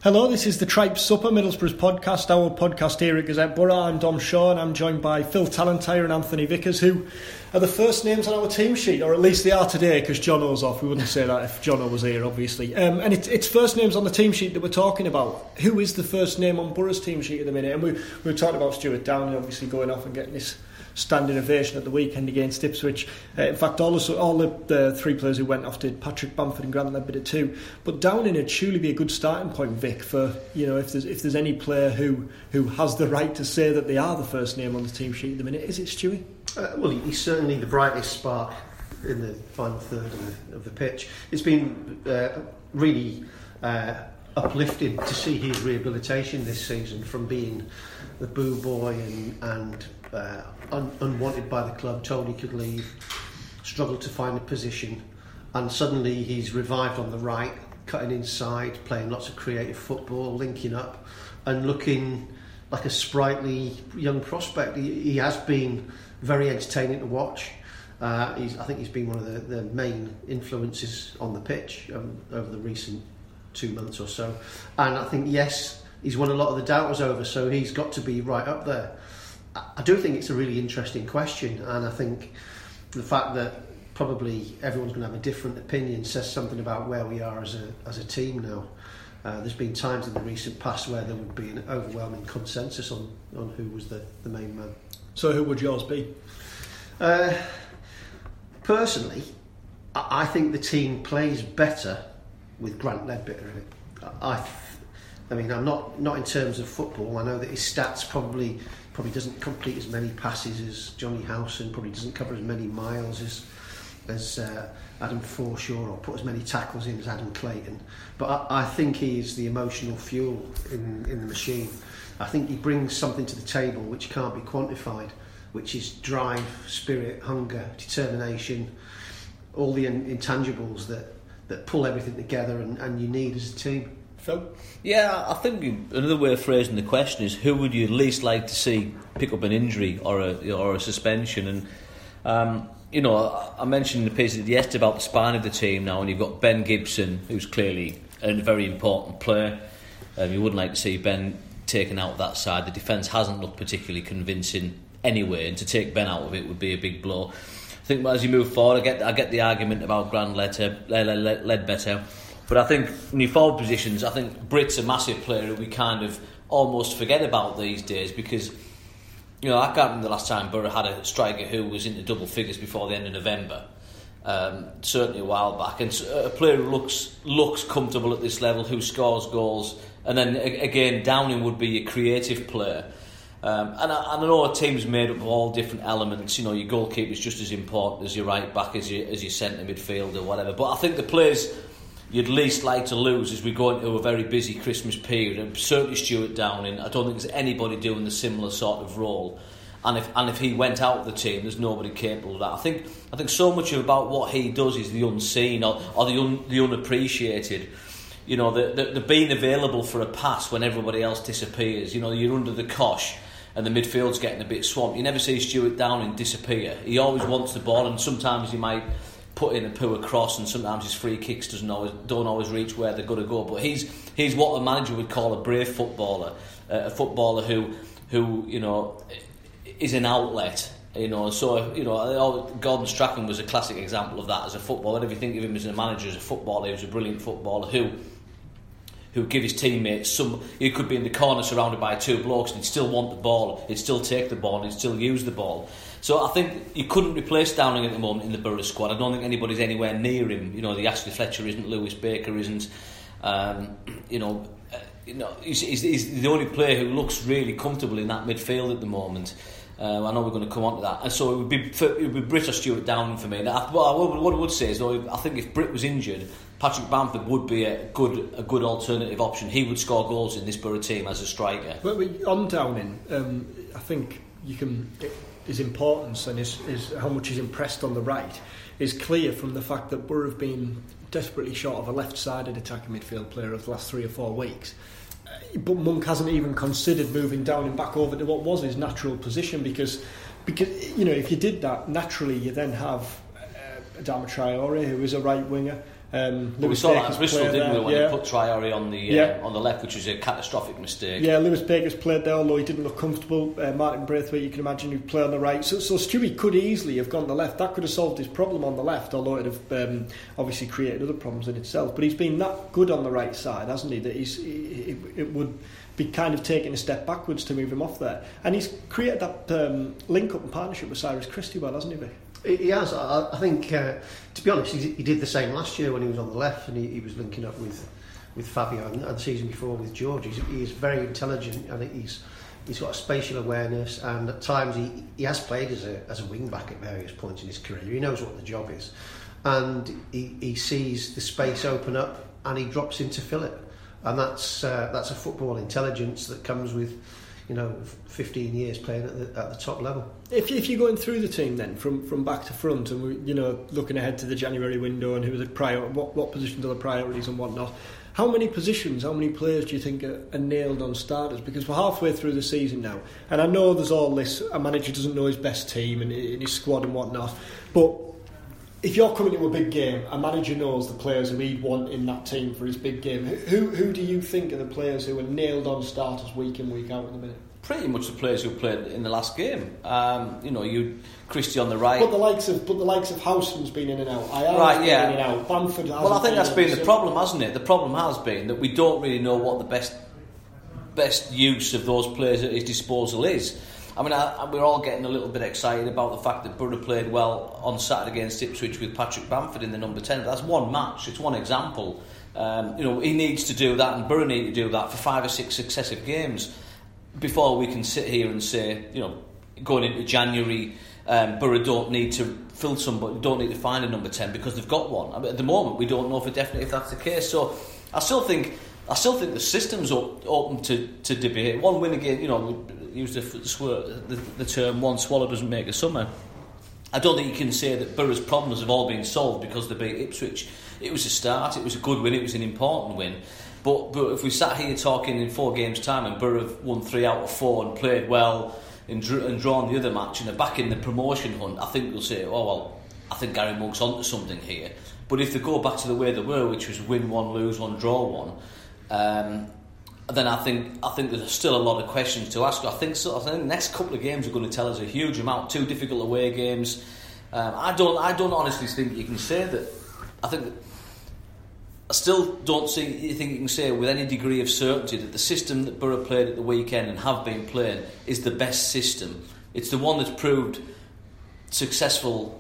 Hello, this is the Tripe Supper, Middlesbrough's podcast, our podcast here at Gazette Borough. I'm Dom Shaw and I'm joined by Phil Tallentire and Anthony Vickers, who are the first names on our team sheet, or at least they are today because Jono's off. We wouldn't say that if Jono was here, obviously. And it's first names on the team sheet that we're talking about. Who is the first name on Borough's team sheet at the minute? And we were talking about Stuart Downing obviously going off and getting this standing ovation at the weekend against Ipswich. In fact, all the three players who went off did. Patrick Bamford and Grant Ledbetter too. But Downing would surely be a good starting point, Vic, for if there's any player who has the right to say that they are the first name on the team sheet at the minute. Is it Stewie? Well, he's certainly the brightest spark in the final third of the pitch. It's been really uplifting to see his rehabilitation this season from being the boo boy and unwanted by the club, told he could leave, struggled to find a position, and suddenly he's revived on the right, cutting inside, playing lots of creative football, linking up and looking like a sprightly young prospect. He has been very entertaining to watch. I think he's been one of the main influences on the pitch over the recent 2 months or so, and I think yes, he's won a lot of the doubters over, so he's got to be right up there. I do think it's a really interesting question, and I think the fact that probably everyone's going to have a different opinion says something about where we are as a team now. There's been times in the recent past where there would be an overwhelming consensus on who was the main man. So who would yours be? Personally, I think the team plays better with Grant Ledbetter in it. I mean, I'm not in terms of football. I know that his stats probably doesn't complete as many passes as Johnny Howson, probably doesn't cover as many miles as Adam Forshaw, or put as many tackles in as Adam Clayton. But I think he is the emotional fuel in the machine. I think he brings something to the table which can't be quantified, which is drive, spirit, hunger, determination, all the intangibles that pull everything together and you need as a team. Phil? Yeah, I think another way of phrasing the question is, who would you least like to see pick up an injury or a suspension? And I mentioned in the piece yesterday about the spine of the team now, and you've got Ben Gibson, who's clearly a very important player. You wouldn't like to see Ben taken out of that side. The defence hasn't looked particularly convincing anyway, and to take Ben out of it would be a big blow. I think as you move forward, I get the argument about Grant Ledbetter. But I think in your forward positions, I think Britt's a massive player who we kind of almost forget about these days, because I can't remember the last time Borough had a striker who was into double figures before the end of November. Certainly a while back, and a player who looks comfortable at this level, who scores goals, and then again Downing would be a creative player. And I know a team's made up of all different elements. Your goalkeeper's just as important as your right back, as your centre midfielder, whatever. But I think the players you'd least like to lose as we go into a very busy Christmas period, and certainly Stuart Downing. I don't think there's anybody doing the similar sort of role, and if he went out of the team, there's nobody capable of that. I think so much about what he does is the unseen or the unappreciated. The being available for a pass when everybody else disappears. You're under the cosh and the midfield's getting a bit swamped. You never see Stuart Downing disappear. He always wants the ball, and sometimes he might put in a poor cross, and sometimes his free kicks don't always reach where they're going to go. But he's what a manager would call a brave footballer, a footballer who is an outlet. Gordon Strachan was a classic example of that as a footballer. Whenever you think of him as a manager, as a footballer, he was a brilliant footballer who give his teammates he could be in the corner surrounded by two blokes and he'd still want the ball, he'd still take the ball, and he'd still use the ball. So I think you couldn't replace Downing at the moment in the Borough squad. I don't think anybody's anywhere near him. The Ashley Fletcher isn't, Lewis Baker isn't. He's the only player who looks really comfortable in that midfield at the moment. I know we're going to come on to that, and so it would be Britt or Stuart Downing for me. Now, what I would say is, though, I think if Britt was injured, Patrick Bamford would be a good alternative option. He would score goals in this Borough team as a striker. But on Downing, I think his importance and his how much he's impressed on the right is clear from the fact that Borough have been desperately short of a left-sided attacking midfield player over the last 3 or 4 weeks. But Monk hasn't even considered moving Downing back over to what was his natural position, because if you did that, naturally you then have Adama Traore, who is a right winger, Lewis saw that Baker's at Bristol, played didn't we, there, when he put Traore on the left, which was a catastrophic mistake. Yeah, Lewis Baker's played there, although he didn't look comfortable. Martin Braithwaite, you can imagine, who played on the right. So Stewie could easily have gone to the left. That could have solved his problem on the left, although it would have obviously created other problems in itself. But he's been that good on the right side, hasn't he, that it would be kind of taking a step backwards to move him off there. And he's created that link-up and partnership with Cyrus Christie well, hasn't he, Vic? He has. I think, to be honest, he did the same last year when he was on the left, and he was linking up with Fabio, and the season before with George. He's very intelligent, and he's got a spatial awareness, and at times he has played as a wing back at various points in his career. He knows what the job is, and he sees the space open up, and he drops in to fill it, and that's a football intelligence that comes with 15 years playing at the top level. If you're going through the team then from back to front, and looking ahead to the January window and who the what positions are the priorities and whatnot, how many players do you think are nailed on starters? Because we're halfway through the season now, and I know there's all this, a manager doesn't know his best team and his squad and whatnot, but if you're coming to a big game, a manager knows the players who he'd want in that team for his big game. Who do you think are the players who are nailed on starters week in, week out in the minute? Pretty much the players who played in the last game. Christie on the right. But the likes of Houseman's been in and out. Right, yeah. Been in and out. Bamford. Well, I think that's been the problem, hasn't it? The problem has been that we don't really know what the best use of those players at his disposal is. I mean, we're all getting a little bit excited about the fact that Borough played well on Saturday against Ipswich with Patrick Bamford in the number 10. But that's one match. It's one example. He needs to do that, and Borough need to do that for 5 or 6 successive games before we can sit here and say, going into January, Borough don't need to fill somebody, don't need to find a number 10 because they've got one. I mean, at the moment, we don't know for definite if that's the case. So I still think the system's open to debate. One win again, use the term "one swallow doesn't make a summer." I don't think you can say that Borough's problems have all been solved because they beat Ipswich. It was a start. It was a good win. It was an important win. But if we sat here talking in 4 games' time and Borough have won 3 out of 4 and played well and drawn the other match and are back in the promotion hunt, I think we'll say, oh well, I think Gary Monk's onto something here. But if they go back to the way they were, which was win 1, lose 1, draw 1, then I think there's still a lot of questions to ask. I think the next couple of games are going to tell us a huge amount. 2 difficult away games. I don't honestly think you can say that. I still don't think you can say with any degree of certainty that the system that Borough played at the weekend and have been playing is the best system. It's the one that's proved successful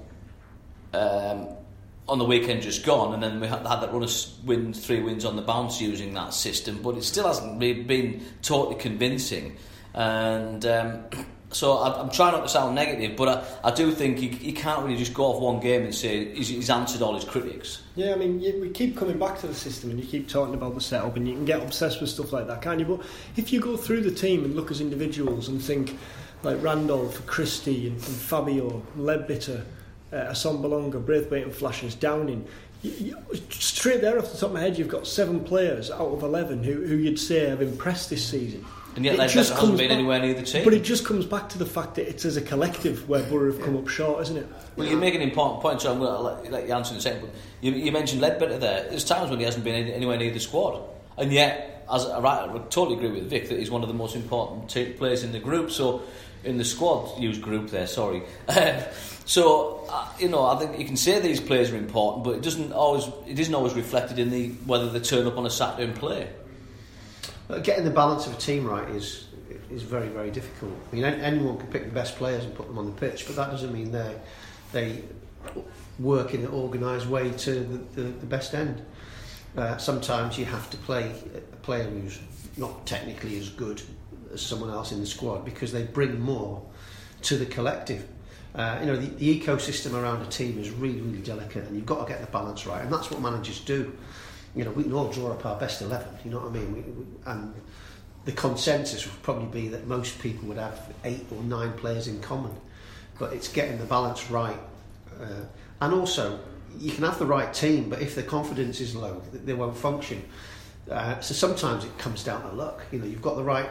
on the weekend just gone, and then we had that run of 3 wins on the bounce using that system, but it still hasn't really been totally convincing. And so I'm trying not to sound negative, but I do think he can't really just go off one game and say he's answered all his critics. Yeah, I mean, we keep coming back to the system and you keep talking about the setup and you can get obsessed with stuff like that, can't you? But if you go through the team and look as individuals and think like Randolph, Christie and Fabio, Leadbitter, Assombalonga, Braithwaite and Flashers, Downing, straight there off the top of my head you've got 7 players out of 11 who you'd say have impressed this season. And yet Leadbitter hasn't been anywhere near the team. But it just comes back to the fact that it's as a collective where Borough have come up short, isn't it? Well, you make an important point, so I'm going to let you answer in a second. But you mentioned Leadbitter there. There's times when he hasn't been anywhere near the squad. And yet, I totally agree with Vic that he's one of the most important players in the group. So, in the squad, use group there, sorry. I think you can say these players are important, but it isn't always reflected in whether they turn up on a Saturday and play. Getting the balance of a team right is very, very difficult. I mean, anyone can pick the best players and put them on the pitch, but that doesn't mean they work in an organised way to the best end. Sometimes you have to play a player who's not technically as good as someone else in the squad because they bring more to the collective. The ecosystem around a team is really, really delicate, and you've got to get the balance right, and that's what managers do. We can all draw up our best 11, you know what I mean? And the consensus would probably be that most people would have 8 or 9 players in common, but it's getting the balance right. And also, you can have the right team, but if the confidence is low, they won't function. So sometimes it comes down to luck. You've got the right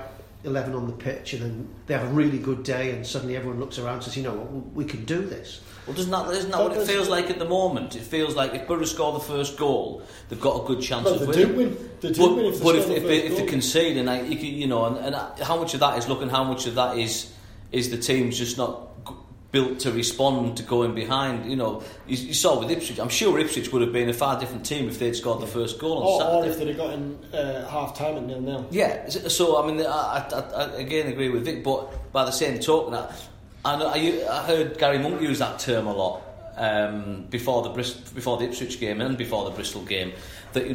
11 on the pitch, and then they have a really good day, and suddenly everyone looks around and says, you know what, we can do this. Well, isn't that what it feels like at the moment? It feels like if Borough score the first goal, they've got a good chance of winning. They do win. But if they concede, and how much of that is luck, and how much of that is the team's just not built to respond to going behind. You saw with Ipswich. I'm sure Ipswich would have been a far different team if they'd scored the first goal on Saturday. Or if they'd have got in half time at 0-0. Yeah, so I mean, I again agree with Vic, but by the same token, I heard Gary Monk use that term a lot before the Ipswich game and before the Bristol game. That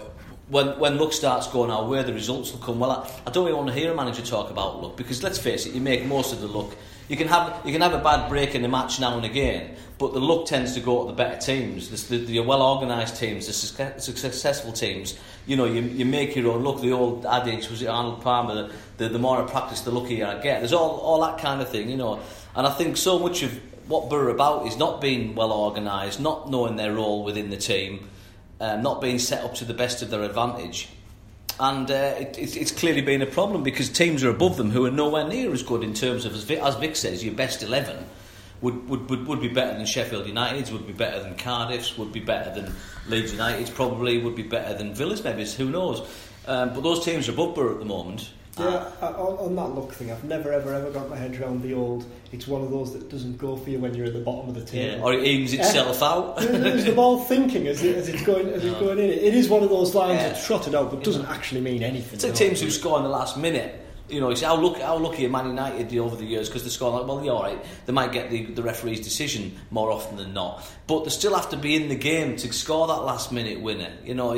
when luck starts going our way, the results will come. Well, I don't really want to hear a manager talk about luck, because let's face it, you make most of the luck. You can have a bad break in the match now and again, but the luck tends to go to the better teams, the well-organised teams, the successful teams. You make your own luck. The old adage, was it Arnold Palmer, the more I practice, the luckier I get. There's all that kind of thing, And I think so much of what Borough are about is not being well-organised, not knowing their role within the team, not being set up to the best of their advantage. And it's clearly been a problem, because teams are above them who are nowhere near as good in terms of, as Vic says, your best 11 would be better than Sheffield United's, would be better than Cardiff's, would be better than Leeds United's, probably would be better than Villa's, maybe, who knows. But those teams are above Borough at the moment. Yeah, on that luck thing, I've never ever got my head around the old, it's one of those that doesn't go for you when you're at the bottom of the table. Yeah, or it evens itself out. Is the ball thinking as it's going in? It is one of those lines that's trotted out, but doesn't actually mean anything. It's like teams who score in the last minute. You see how lucky are Man United over the years, because they score like, well, yeah, all right, they might get the referee's decision more often than not, but they still have to be in the game to score that last minute winner.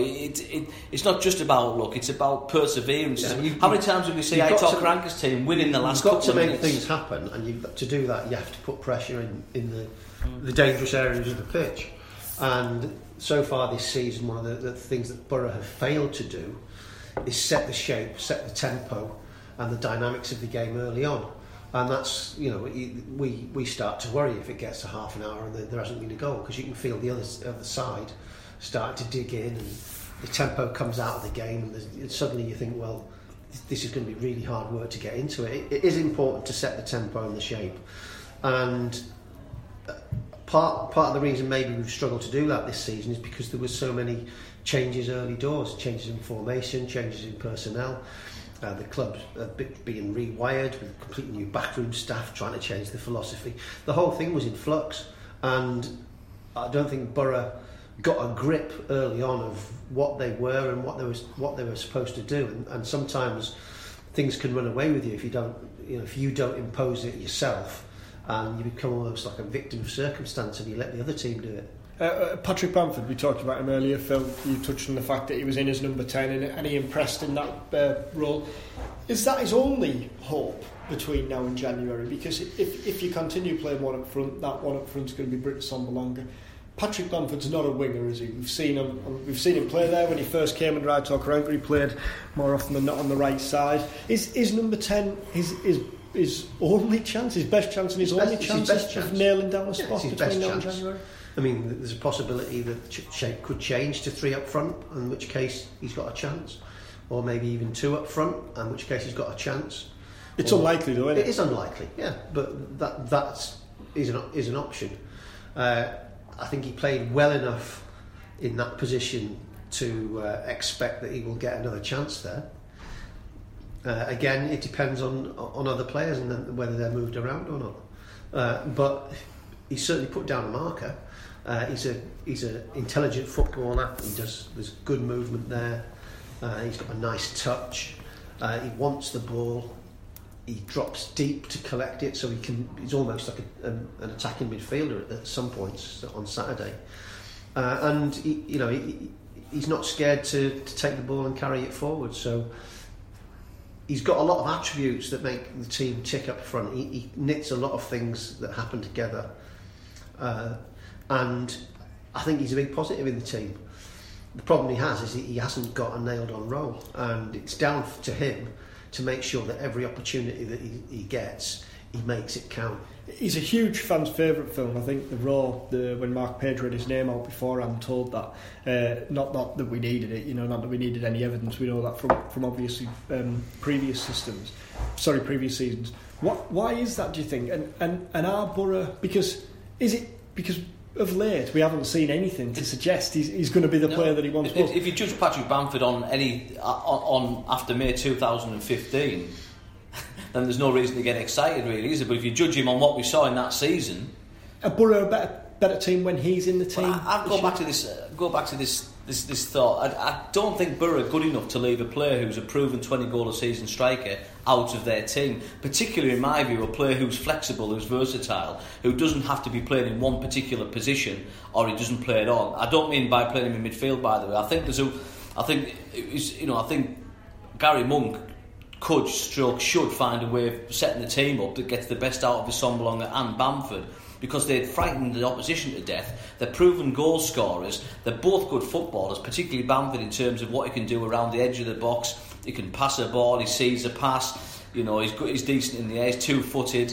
It's not just about luck; it's about perseverance. Yeah, how many times have we seen Aitor Karanka's team winning the last couple of minutes? You've got to make things happen, and to do that, you have to put pressure in the dangerous areas of the pitch. And so far this season, one of the things that Borough have failed to do is set the shape, set the tempo, and the dynamics of the game early on. And that's, we start to worry if it gets to half an hour and there hasn't been a goal, because you can feel the other side start to dig in, and the tempo comes out of the game, and suddenly you think, well, this is going to be really hard work to get into it. It is important to set the tempo and the shape. And part of the reason maybe we've struggled to do that this season is because there were so many changes early doors, changes in formation, changes in personnel. The club's being rewired with completely new backroom staff trying to change the philosophy. The whole thing was in flux, and I don't think Borough got a grip early on of what they were and what they were supposed to do. And sometimes things can run away with you if you don't impose it yourself, and you become almost like a victim of circumstance, and you let the other team do it. Patrick Bamford, we talked about him earlier. Phil, you touched on the fact that he was in as number 10 and he impressed in that role. Is that his only hope between now and January? Because if you continue playing one up front, that one up front is going to be Britt Sombalanga. Patrick Bamford's not a winger, is he? We've seen him play there when he first came under Aitor Karanka. He played more often than not on the right side. Is number 10 his only chance, his best chance, and his only chance of nailing down a spot between now and January? I mean, there's a possibility that shape could change to 3 up front, in which case he's got a chance, or maybe even 2 up front, in which case he's got a chance. It's unlikely, though, isn't it? It is unlikely, yeah, but that is an option. I think he played well enough in that position to expect that he will get another chance there. Again, it depends on other players and whether they're moved around or not. But he certainly put down a marker. He's an intelligent footballer. There's good movement there. He's got a nice touch. He wants the ball. He drops deep to collect it, so he's almost like an attacking midfielder at some points on Saturday. And he's not scared to take the ball and carry it forward. So he's got a lot of attributes that make the team tick up front. He knits a lot of things that happen together. And I think he's a big positive in the team. The problem he has is he hasn't got a nailed-on role, and it's down to him to make sure that every opportunity that he gets he makes it count. He's a huge fan's favourite film. I think when Mark Page read his name out before, I'm told that not that we needed it, not that we needed any evidence. We know that from obviously previous seasons. Why is that, do you think? And our Borough, because of late we haven't seen anything to suggest he's going to be the player that he once was. If you judge Patrick Bamford on after May 2015. Then there's no reason to get excited, really, is there? But if you judge him on what we saw in that season, a Borough better team when he's in the team. I'd go back to this thought. I don't think Borough are good enough to leave a player who's a proven 20-goal-a-season striker out of their team. Particularly, in my view, a player who's flexible, who's versatile, who doesn't have to be playing in one particular position, or he doesn't play at all. I don't mean by playing him in midfield, by the way. I think Gary Monk should find a way of setting the team up that gets the best out of Assombalonga and Bamford, because they'd frightened the opposition to death. They're proven goal scorers. They're both good footballers, particularly Bamford in terms of what he can do around the edge of the box. He can pass a ball, he sees a pass, he's decent in the air, he's two-footed.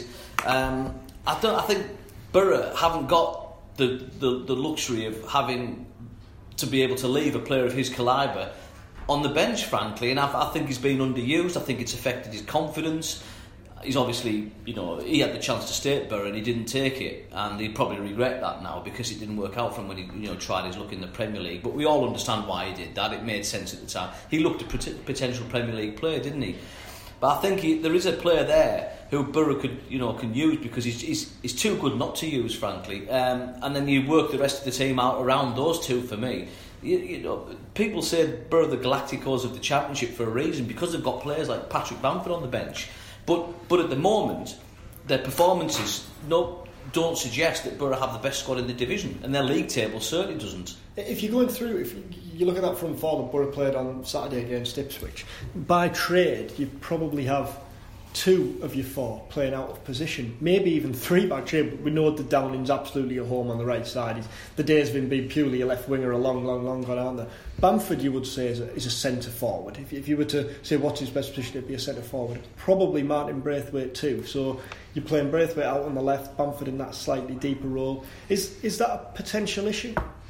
I think Borough haven't got the luxury of having to be able to leave a player of his calibre on the bench, frankly, and I think he's been underused. I think it's affected his confidence. He's obviously, he had the chance to stay at Borough and he didn't take it, and he'd probably regret that now because it didn't work out for him when he tried his luck in the Premier League. But we all understand why he did that. It made sense at the time. He looked a potential Premier League player, didn't he? But I think there is a player there who Borough can use, because he's too good not to use, frankly. And then you work the rest of the team out around those two. For me, people say Borough the Galacticos of the Championship for a reason, because they've got players like Patrick Bamford on the bench. But at the moment, their performances don't suggest that Borough have the best squad in the division, and their league table certainly doesn't. If you're going through, if you look at that front four that Borough played on Saturday against Ipswich, by trade you probably have 2 of your 4 playing out of position, maybe even 3 by trade, but we know that Downing's absolutely at home on the right side. The days of him being purely a left winger are long gone, aren't they? Bamford, you would say, is a centre forward. If you were to say what's his best position, it'd be a centre forward. Probably Martin Braithwaite too. So you're playing Braithwaite out on the left, Bamford in that slightly deeper role. Is that a potential issue?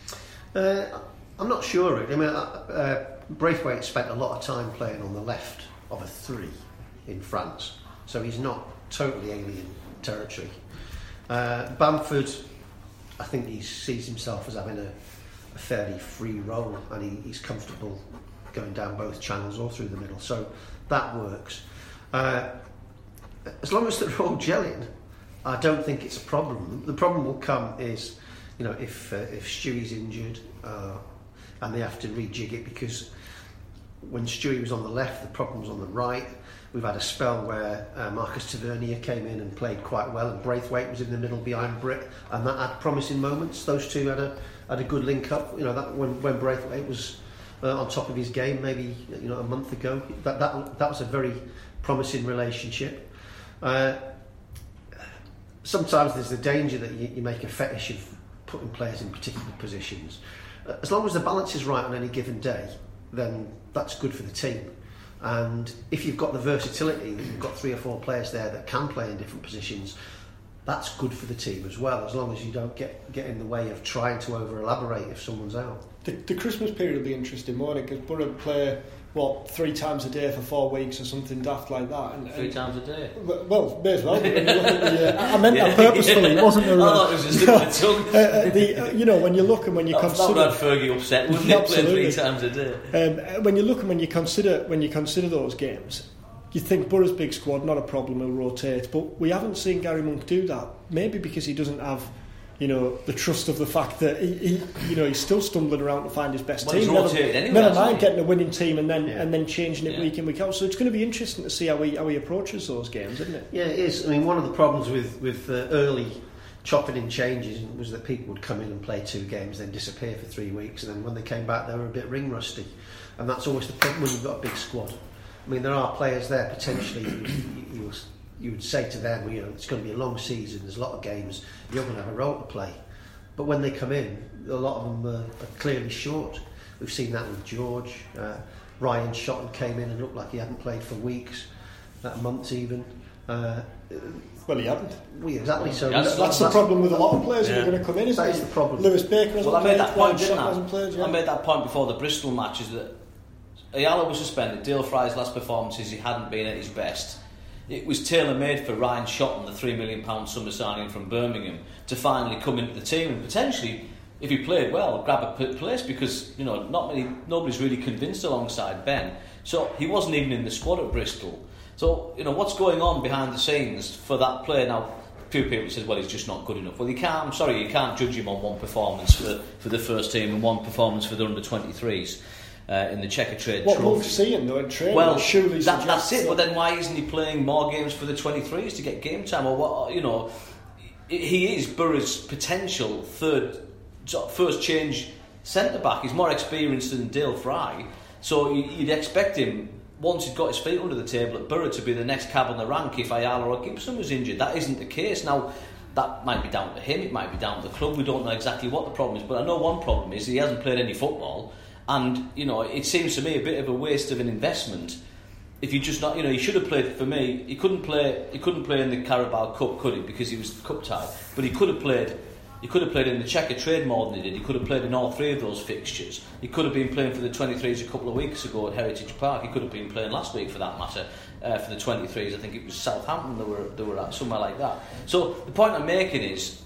I'm not sure. I mean, Braithwaite spent a lot of time playing on the left of a 3 in France, so he's not totally alien territory. Bamford, I think he sees himself as having a fairly free role, and he's comfortable going down both channels or through the middle, so that works. As long as they're all gelling, I don't think it's a problem. The problem will come is, if Stewie's injured and they have to rejig it, because when Stewie was on the left, the problem was on the right. We've had a spell where Marcus Tavernier came in and played quite well, and Braithwaite was in the middle behind Britt, and that had promising moments. Those two had a good link up. That when Braithwaite was on top of his game, maybe a month ago, that was a very promising relationship. Sometimes there's the danger that you make a fetish of putting players in particular positions. As long as the balance is right on any given day, then that's good for the team. And if you've got the versatility, you've got 3 or 4 players there that can play in different positions, that's good for the team as well, as long as you don't get in the way of trying to over-elaborate if someone's out. The Christmas period will be interesting, won't it? Because Borough play, 3 times a day for 4 weeks or something daft like that. And 3 times a day? Well, may as well. I meant that purposefully. It wasn't a... I thought it was just a tongue. When you look and when you consider... That would have Fergie upset, wouldn't it? Play 3 times a day. When you look and when you consider those games, you think Borough's big squad, not a problem, he'll rotate. But we haven't seen Gary Monk do that. Maybe because he doesn't have... the trust of the fact that he's still stumbling around to find his best team. Never mind getting a winning team and then changing it week in, week out. So it's going to be interesting to see how he approaches those games, isn't it? Yeah, it is. I mean, one of the problems with early chopping in changes was that people would come in and play 2 games, then disappear for 3 weeks, and then when they came back, they were a bit ring rusty. And that's always the problem when you've got a big squad. I mean, there are players there potentially. You would say to them, it's going to be a long season, there's a lot of games, you're going to have a role to play. But when they come in, a lot of them are clearly short. We've seen that with George. Ryan Shotton came in and looked like he hadn't played for weeks, months even. Well, he hadn't. Exactly. So that's the problem with a lot of players who are going to come in. That is the problem. Lewis Baker hasn't played. Hasn't played. I made that point before the Bristol match, is that Ayala was suspended. Dale Fry's last performances, he hadn't been at his best. It was tailor-made for Ryan Shotton, the £3 million summer signing from Birmingham, to finally come into the team and potentially, if he played well, grab a place, because nobody's really convinced alongside Ben. So he wasn't even in the squad at Bristol. So what's going on behind the scenes for that player now? A few people said, well, he's just not good enough. Well, you can't judge him on one performance for the first team and one performance for the under-23s. In the Checkatrade Trophy. What we've seen though in training? Well, surely that's it. But then why isn't he playing more games for the 23s to get game time? Or what? He is Borough's potential first change centre back. He's more experienced than Dale Fry, so you'd expect him, once he's got his feet under the table at Borough, to be the next cab on the rank if Ayala or Gibson was injured. That isn't the case now. That might be down to him. It might be down to the club. We don't know exactly what the problem is, but I know one problem is he hasn't played any football. And it seems to me a bit of a waste of an investment. If you just not, he should have played. For me, he couldn't play in the Carabao Cup, could he? Because he was cup tied. But he could have played. He could have played in the Checkatrade more than he did. He could have played in all three of those fixtures. He could have been playing for the 23s a couple of weeks ago at Heritage Park. He could have been playing last week, for that matter, for the 23s. I think it was Southampton they were at, somewhere like that. So the point I'm making is,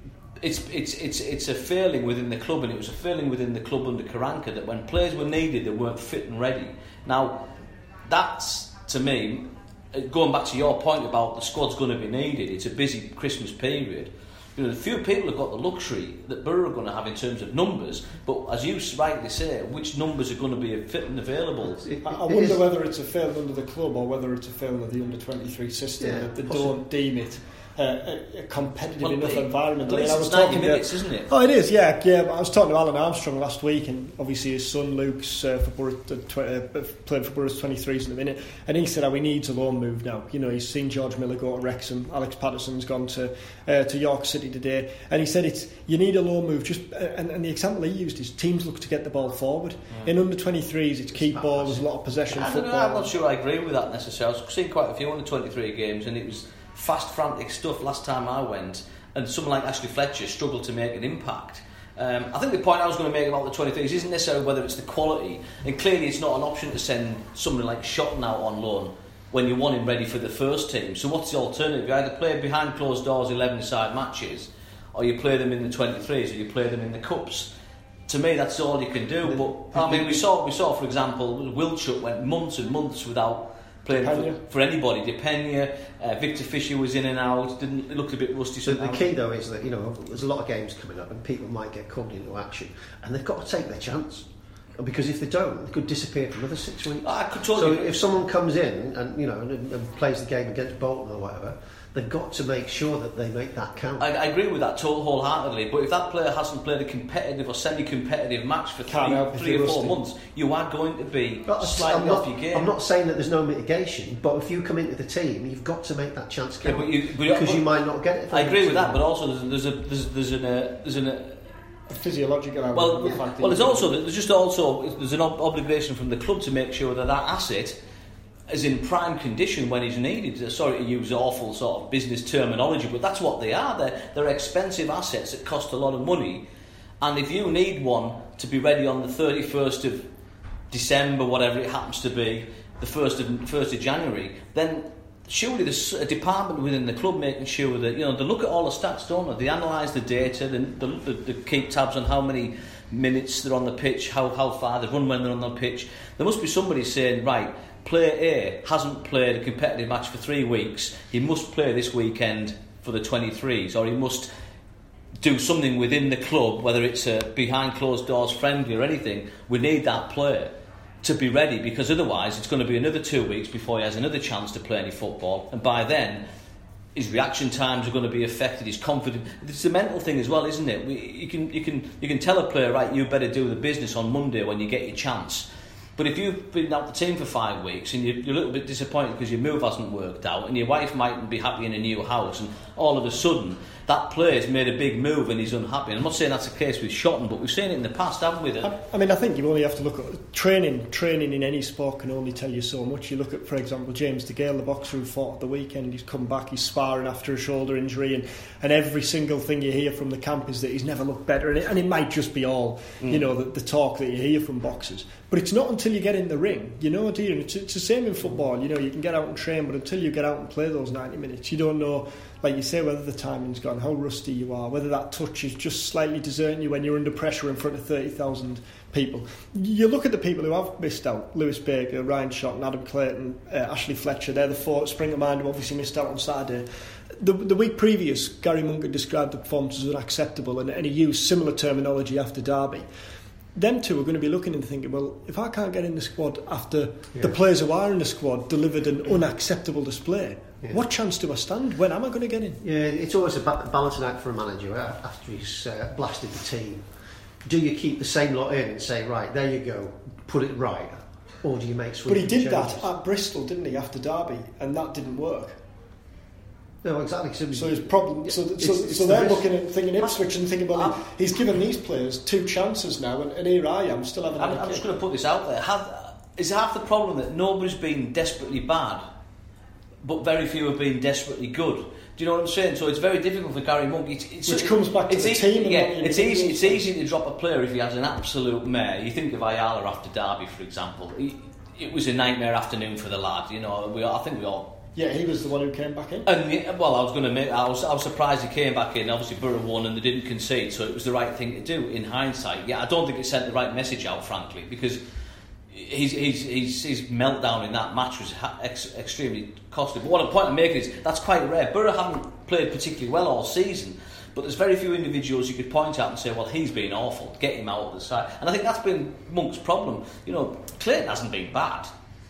it's a failing within the club, and it was a failing within the club under Karanka, that when players were needed, they weren't fit and ready. Now, that's, to me, going back to your point about the squad's going to be needed, it's a busy Christmas period. A few people have got the luxury that Borough are going to have in terms of numbers, but as you rightly say, which numbers are going to be fit and available? I wonder whether it's a failing under the club or whether it's a failing of the under-23 system, that they don't deem it a competitive enough environment. I was 90 minutes, isn't it? Oh, it is, yeah. I was talking to Alan Armstrong last week, and obviously his son Luke's playing for Borough's 23s in a minute, and he said how he needs a loan move now. He's seen George Miller go to Wrexham, Alex Patterson's gone to York City today, and he said you need a loan move. And the example he used is teams look to get the ball forward. In under 23s, it's keep ball, there's a lot of possession football. I'm not sure I agree with that necessarily. I've seen quite a few under 23 games, and it was fast, frantic stuff last time I went, and someone like Ashley Fletcher struggled to make an impact. I think the point I was going to make about the 23s isn't necessarily whether it's the quality, and clearly it's not an option to send somebody like Shotton out on loan when you want him ready for the first team. So what's the alternative? You either play behind closed doors 11-a-side matches, or you play them in the 23s, or you play them in the cups. To me, that's all you can do. But we saw, for example, Wiltshire went months and months without playing for anybody. Depenia, Victor Fisher was in and out. It looked a bit rusty. So the key though is that there's a lot of games coming up, and people might get called into action, and they've got to take their chance. Because if they don't, they could disappear for another 6 weeks. So if someone comes in and and plays the game against Bolton or whatever, they've got to make sure that they make that count. I agree with that wholeheartedly, but if that player hasn't played a competitive or semi-competitive match for 3 or 4 months, you are going to be slightly off your game. I'm not saying that there's no mitigation, but if you come into the team, you've got to make that chance count, because you might not get it. I agree with that, but also there's a physiological element. There's an obligation from the club to make sure that asset is in prime condition when he's needed. Sorry to use awful sort of business terminology, but that's what they are. They're expensive assets that cost a lot of money, and if you need one to be ready on the 31st of December, whatever it happens to be, the 1st of January, then surely there's a department within the club making sure that they look at all the stats, don't they? They analyse the data, they keep tabs on how many minutes they're on the pitch, how far they run when they're on the pitch. There must be somebody saying, right, player A hasn't played a competitive match for 3 weeks, he must play this weekend for the 23s, or he must do something within the club, whether it's a behind closed doors friendly or anything. We need that player to be ready, because otherwise it's going to be another 2 weeks before he has another chance to play any football, and by then his reaction times are going to be affected, his confidence. It's a mental thing as well, isn't it? You can tell a player, right, you better do the business on Monday when you get your chance, But if you've been out the team for 5 weeks and you're a little bit disappointed because your move hasn't worked out and your wife mightn't be happy in a new house and all of a sudden that player's made a big move and he's unhappy. And I'm not saying that's the case with Shotton, but we've seen it in the past, haven't we? I mean, I think you only have to look at training. Training in any sport can only tell you so much. You look at, for example, James DeGale, the boxer who fought at the weekend. He's come back, he's sparring after a shoulder injury, and every single thing you hear from the camp is that he's never looked better. And it might just be all, the talk that you hear from boxers. But it's not until you get in the ring, dear. It's the same in football. You can get out and train, but until you get out and play those 90 minutes, you don't know, like you say, whether the timing's gone, how rusty you are, whether that touch is just slightly deserting you when you're under pressure in front of 30,000 people. You look at the people who have missed out: Lewis Baker, Ryan Shotton, Adam Clayton, Ashley Fletcher. They're the four that spring to mind who obviously missed out on Saturday. The week previous, Gary Monk had described the performance as unacceptable, and he used similar terminology after Derby. Them two are going to be looking and thinking, well, if I can't get in the squad after the players who are in the squad delivered an unacceptable display, what chance do I stand? When am I going to get in? Yeah, it's always a balancing act for a manager after he's blasted the team. Do you keep the same lot in and say, right, there you go, put it right, or do you make switches? But he did that at Bristol, didn't he, after Derby, and that didn't work. No, exactly. So his problem. So they're looking at thinking Ipswich and thinking, well, he's given these players 2 chances now, and here I am still having. I'm just going to put this out there. Is half the problem that nobody's been desperately bad, but very few have been desperately good? Do you know what I'm saying? So it's very difficult for Gary Monk. Which comes back to the team. Yeah, it's easy to drop a player if he has an absolute mare. You think of Ayala after Derby, for example. It was a nightmare afternoon for the lad. I think we all. Yeah, he was the one who came back in. And I was surprised he came back in. Obviously, Borough won and they didn't concede, so it was the right thing to do. In hindsight, I don't think it sent the right message out, frankly, because his meltdown in that match was extremely costly. But what point I'm making is that's quite rare. Borough haven't played particularly well all season, but there's very few individuals you could point out and say, well, he's been awful, get him out of the side. And I think that's been Monk's problem. Clayton hasn't been bad.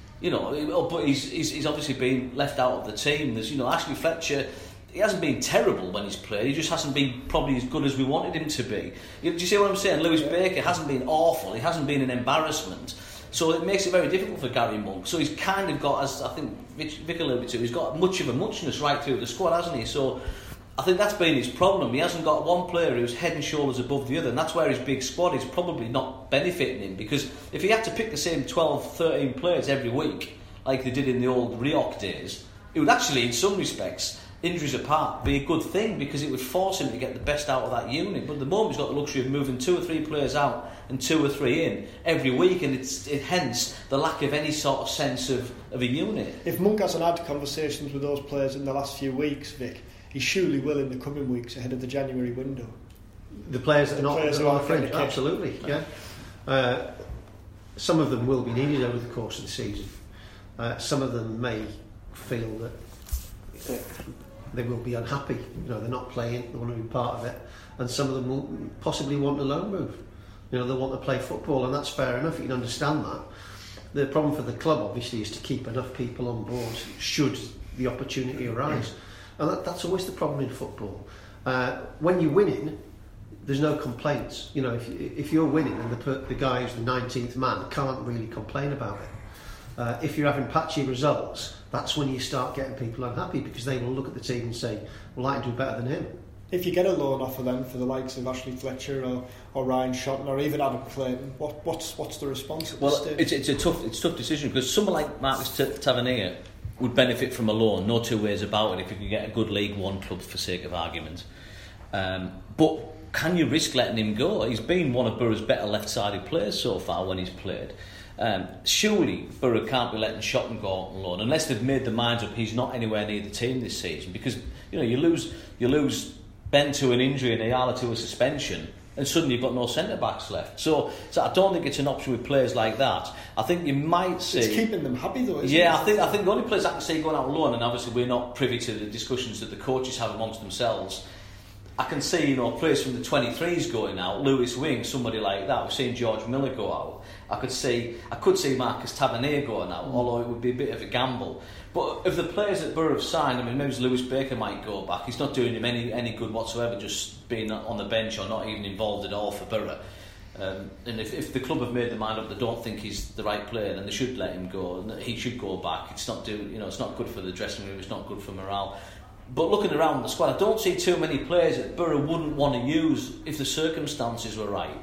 But he's obviously been left out of the team. There's, Ashley Fletcher, he hasn't been terrible when he's played. He just hasn't been probably as good as we wanted him to be. Do you see what I'm saying? Lewis Baker hasn't been awful. He hasn't been an embarrassment. So it makes it very difficult for Gary Monk. So he's kind of got, as I think Vic alluded to, he's got much of a muchness right through the squad, hasn't he? So I think that's been his problem. He hasn't got one player who's head and shoulders above the other, and that's where his big squad is probably not benefiting him, because if he had to pick the same 12, 13 players every week, like they did in the old Rioch days, it would actually, in some respects, injuries apart, be a good thing, because it would force him to get the best out of that unit. But at the moment he's got the luxury of moving 2 or 3 players out and 2 or 3 in every week, and hence the lack of any sort of sense of a unit. If Monk hasn't had conversations with those players in the last few weeks, Vic, he surely will in the coming weeks ahead of the January window. The players that are not fringe, absolutely, yeah. Some of them will be needed over the course of the season. Some of them may feel that they will be unhappy. They're not playing, they want to be part of it, and some of them will possibly want a loan move. They want to play football, and that's fair enough. You can understand that. The problem for the club, obviously, is to keep enough people on board should the opportunity arise. And that's always the problem in football. When you're winning, there's no complaints. If you're winning and the guy who's the 19th man can't really complain about it. If you're having patchy results, that's when you start getting people unhappy, because they will look at the team and say, well, I can do better than him. If you get a loan offer then for the likes of Ashley Fletcher or Ryan Shotton or even Adam Clayton, what's the response at this stage? It's a tough decision, because someone like Marcus Tavernier would benefit from a loan, no two ways about it, if you can get a good League One club, for sake of argument. But can you risk letting him go? He's been one of Borough's better left-sided players so far when he's played. Surely Borough can't be letting Shotton go on loan unless they've made their minds up he's not anywhere near the team this season, because you lose Ben to an injury and Ayala to a suspension, and suddenly you've got no centre-backs left. So I don't think it's an option with players like that. I think you might see... It's keeping them happy though, isn't it? Yeah, I think the only players I can see going out on loan, and obviously we're not privy to the discussions that the coaches have amongst themselves, I can see players from the 23s going out, Lewis Wing, somebody like that. We've seen George Miller go out. I could see Marcus Tavernier going out, although it would be a bit of a gamble. But of the players that Borough have signed, maybe Lewis Baker might go back. He's not doing him any good whatsoever, just being on the bench or not even involved at all for Borough. And if the club have made their mind up, they don't think he's the right player, then they should let him go. And he should go back. It's not it's not good for the dressing room. It's not good for morale. But looking around the squad, I don't see too many players that Borough wouldn't want to use if the circumstances were right.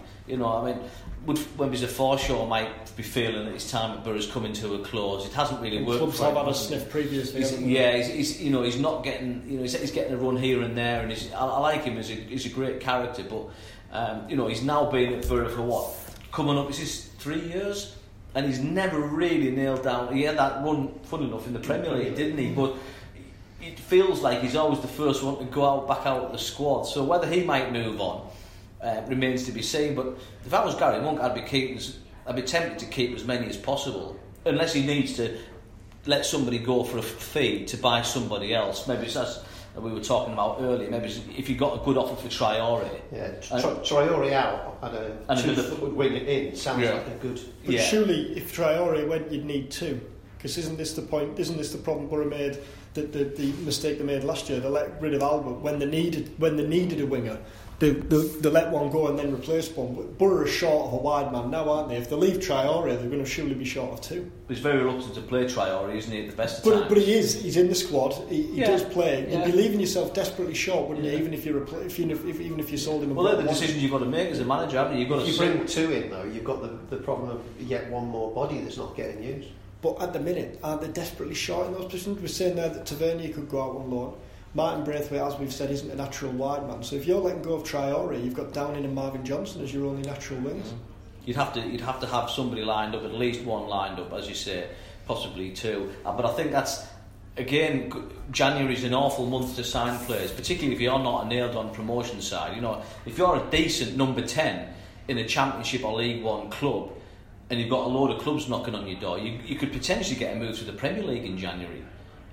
When Mr. Forshaw might be feeling that his time at Borough's coming to a close. It hasn't really worked. Clubs have had a sniff previously. He's not getting. He's getting a run here and there, and I like him. He's a great character, but he's now been at Borough for what? Coming up, is this 3 years? And he's never really nailed down. He had that run, fun enough, in the Premier League, didn't he? But it feels like he's always the first one to go back out of the squad. So whether he might move on remains to be seen. But if I was Gary Monk, I'd be tempted to keep as many as possible, unless he needs to let somebody go for a fee to buy somebody else. Maybe it's as we were talking about earlier. Maybe if you got a good offer for Traore. Yeah, Traore out and a 2-foot wing in sounds like a good. But surely, if Traore went, you'd need two. Because isn't this the point? Isn't this the problem Borough made? The mistake they made last year. They let rid of Albert when they needed a winger. They let one go and then replaced one. But Borough are short of a wide man now, aren't they? If they leave Traore, they're going to surely be short of two. He's very reluctant to play Traore, isn't he, at the best of times? But he is. He's in the squad. He does play. Yeah. You'd be leaving yourself desperately short, wouldn't you? Even if you sold him. Well, they're the decisions you've got to make as a manager, haven't you? If you bring two in, though, you've got the problem of yet one more body that's not getting used. But at the minute, aren't they desperately short in those positions? We're saying there that Tavernier could go out on loan. Martin Braithwaite, as we've said, isn't a natural wide man. So if you're letting go of Traore, you've got Downing and Marvin Johnson as your only natural wings. You'd have to have somebody lined up, at least one lined up, as you say, possibly two. But I think that's, again, January's an awful month to sign players, particularly if you're not a nailed-on promotion side. If you're a decent number 10 in a Championship or League One club, and you've got a load of clubs knocking on your door, you could potentially get a move to the Premier League in January.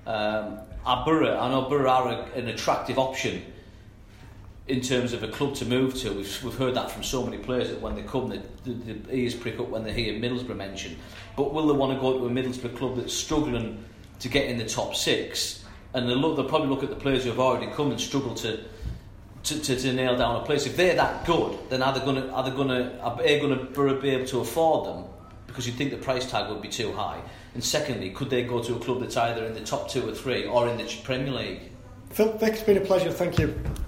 I know Borough are an attractive option in terms of a club to move to. We've heard that from so many players that when they come, the ears prick up when they hear Middlesbrough mentioned. But will they want to go to a Middlesbrough club that's struggling to get in the top six? And they'll probably look at the players who have already come and struggle to nail down a place. If they're that good, then are Borough be able to afford them? Because you'd think the price tag would be too high. And secondly, could they go to a club that's either in the top 2 or 3 or in the Premier League? Phil, Vic, it's been a pleasure. Thank you.